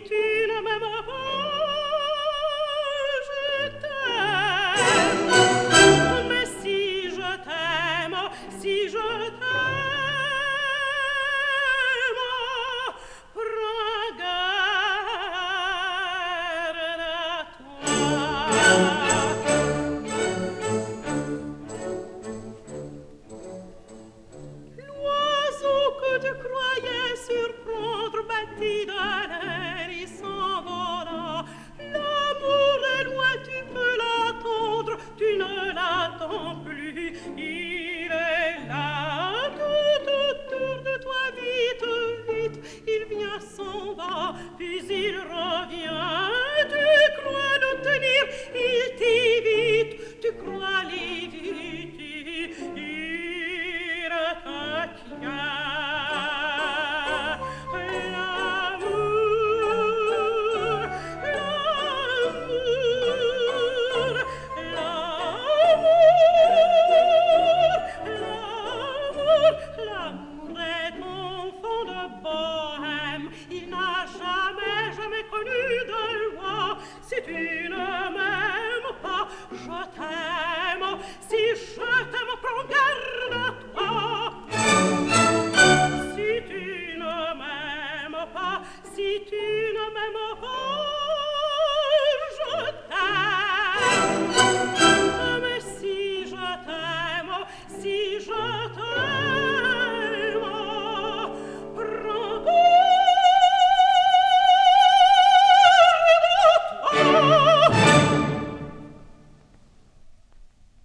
tu ne m'aimes pas, je t'aime. Mais si je t'aime, si je t'aime, prends garde à toi. L'oiseau que tu croyais surprendre bâtit de l'air, il s'envola. L'amour est loin, tu peux l'attendre, tu ne l'attends plus. Il est là, tout autour de toi, vite, vite. Il vient, s'en va, puis il revient. Tu crois l'obtenir, il t'évite. Tu crois l'éviter, il te tient. L'amour est enfant de bohème, il n'a jamais, jamais connu de loi. Si tu ne m'aimes pas, je t'aime. Si je t'aime, prends garde.